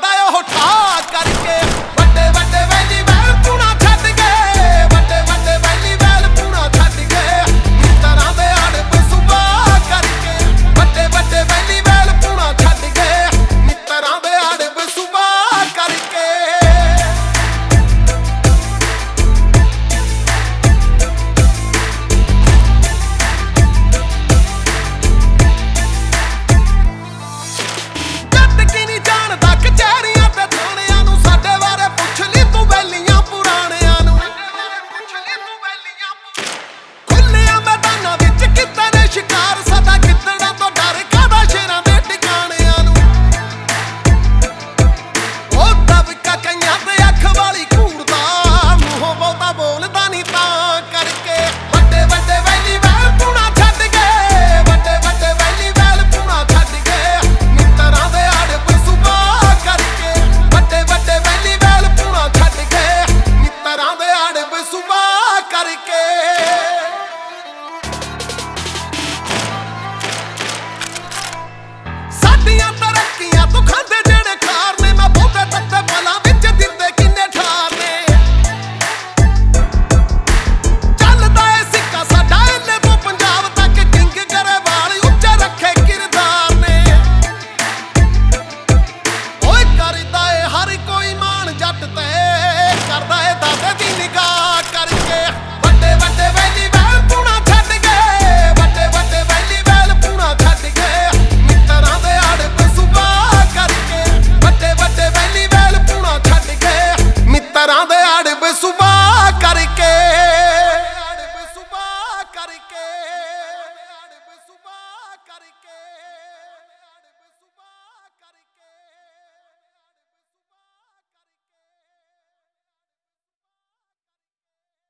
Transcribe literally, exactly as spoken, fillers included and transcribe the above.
ਜਾਂਦਾ ਉਹ ਠਾ ਕਰਕੇ। ਵੱਡੇ ਵੱਡੇ ਵੈਲੀ ਵੈਲ ਪੂਣਾ ਛੱਡ ਗਏ, ਵੱਡੇ ਵੱਡੇ ਵੈਲੀ ਵੈਲ ਪੂਣਾ ਛੱਡ ਗਏ, ਮਿੱਤਰਾਂ ਦੇ ਅੜਬ ਸੁਭਾਅ ਕਰਕੇ। ਵੱਡੇ ਵੱਡੇ ਵੈਲੀ ਵੈਲ ਪੂਣਾ ਛੱਡ ਗਏ, ਮਿੱਤਰਾਂ ਦੇ ਅੜਬ ਸੁਭਾਅ ਕਰਕੇ। ਸਾਡੀਆਂ ਤਰੱਕੀਆਂ ਤੋਂ ਖਾਂਦੇ ਜਿਹੜੇ ਖਾਰ ਨੇ, ਮੈਂ ਬਹੁਤੇ ਤੱਤੇ ਪਲਾਂ ਵਿੱਚ ਦਿੱਤੇ ਕਿੰਨੇ ਠਾਰ ਨੇ। ਚੱਲਦਾ ਏ ਸਿੱਕਾ ਸਾਡਾ ਇਹਨੇ ਤੋਂ ਪੰਜਾਬ ਤੱਕ, ਕਿੰਗ ਗਰੇਵਾਲ ਉੱਚੇ ਰੱਖੇ ਕਿਰਦਾਰ ਨੇ। ਓਏ ਕਰਦਾ ਏ ਹਰ ਕੋਈ ਮਾਣ ਜੱਟ ਤੇ, ਕਰਦਾ ਏ ਦਾਦੇ ਦੀ ਨਿਗਾਹ ਕਰਕੇ। ਵੱਡੇ ਵੱਡੇ ਵੈਲੀ ਵੈਲ ਪੂਣਾ ਛੱਡ ਗਏ, ਵੱਡੇ ਵੱਡੇ ਵੈਲੀ ਵੈਲ ਪੂਣਾ ਛੱਡ ਗਏ, ਮਿੱਤਰਾਂ ਦੇ ਅੜਬ ਸੁਭਾਅ ਕਰਕੇ। ਵੱਡੇ ਵੱਡੇ ਵੈਲੀ ਵੈਲ ਪੂਣਾ ਛੱਡ ਗਏ, ਮਿੱਤਰਾਂ ਦੇ ਅੜਬ ਸੁਭਾਅ ਕਰਕੇ। ਅੜਬ ਸੁਭਾਅ ਕਰਕੇ, ਅੜਬ ਸੁਭਾਅ ਕਰਕੇ।